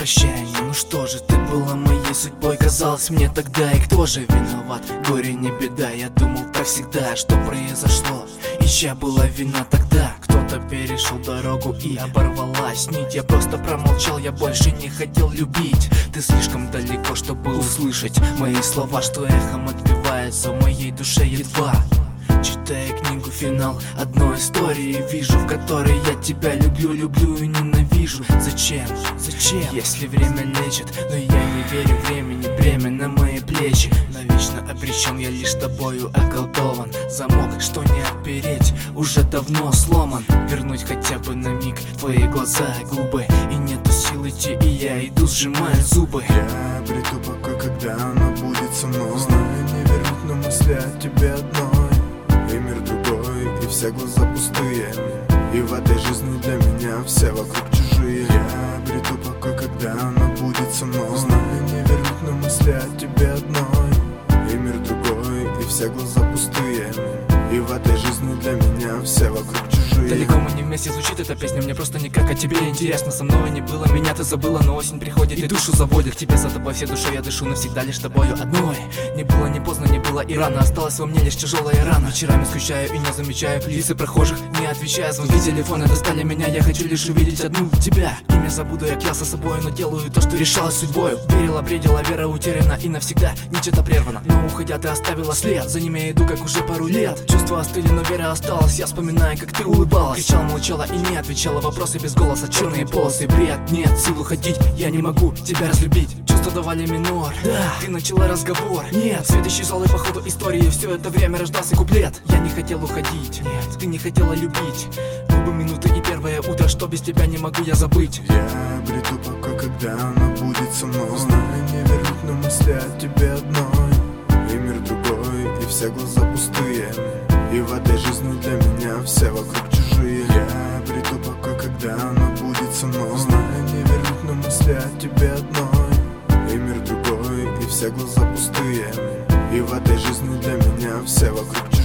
прощание. Ну что же, ты была моей судьбой, казалось мне тогда. И кто же виноват? Горе не беда. Я думал так всегда, что произошло, и чья была вина тогда? Кто-то перешел дорогу и оборвалась нить. Я просто промолчал, я больше не хотел любить. Ты слишком далеко, чтобы услышать мои слова, что эхом отбивается в моей душе едва. Читая книгу «Финал» одной истории, вижу, в которой я тебя люблю, люблю и ненавижу. Зачем? Зачем? Если время лечит, но я не верю времени, бремя на мои плечи. Навечно обречен, я лишь тобою околдован. Замок, что не отпереть, уже давно сломан. Вернуть хотя бы на миг твои глаза и губы, и нету сил идти, и я иду, сжимая зубы. Я приду пока, когда она будет со мной. Знаю, не вернуть, но мысли о тебе одной. И мир другой, и все глаза пустые. И в этой жизни для меня все вокруг чужие. Я приду пока, когда она будет со мной. Знаю, не вернуть, но мысли о тебе одной. И мир другой, и все глаза пустые. И в этой жизни для меня все вокруг чужие. Далеко мы не вместе, звучит эта песня мне просто никак, а тебе интересно. Со мной не было, меня ты забыла, но осень приходит и душу заводит. К тебе за тобой всей душой я дышу навсегда лишь тобою одной. Не было, не поздно, не было и рано, осталась во мне лишь тяжелая рана. Вечерами скучаю и не замечаю лица прохожих, не отвечая, звонки телефона достали меня. Я хочу лишь увидеть одну тебя. Имя забуду, я клялся собой, но делаю то, что решалось судьбою. Верила, бредила, вера утеряна и навсегда ничего прервана. Но уходя ты оставила след, за ними я иду как уже пару лет. Чувства остыли, но вера осталась, я вспоминаю, как ты улыбалась. Кричал, молчала и не отвечала, вопросы без голоса, черные полосы, бред, нет сил уходить, я не могу тебя разлюбить. Чувства давали минор, да, ты начала разговор, нет, свет исчезал и по ходу истории все это время рождался куплет. Я не хотел уходить, нет, ты не хотела любить. Губы, минуты и первое утро, что без тебя не могу я забыть. Я приду пока, когда она будет со мной. Знаю, не вернуть, но мысли о тебе одной. И мир другой, и все глаза пустые. И в этой жизни для меня все вокруг чужие. Я приду пока, когда она будет со мной. Знаю, не вернуть, но мысли о тебе одной. И мир другой, и все глаза пустые. И в этой жизни для меня все вокруг чужие.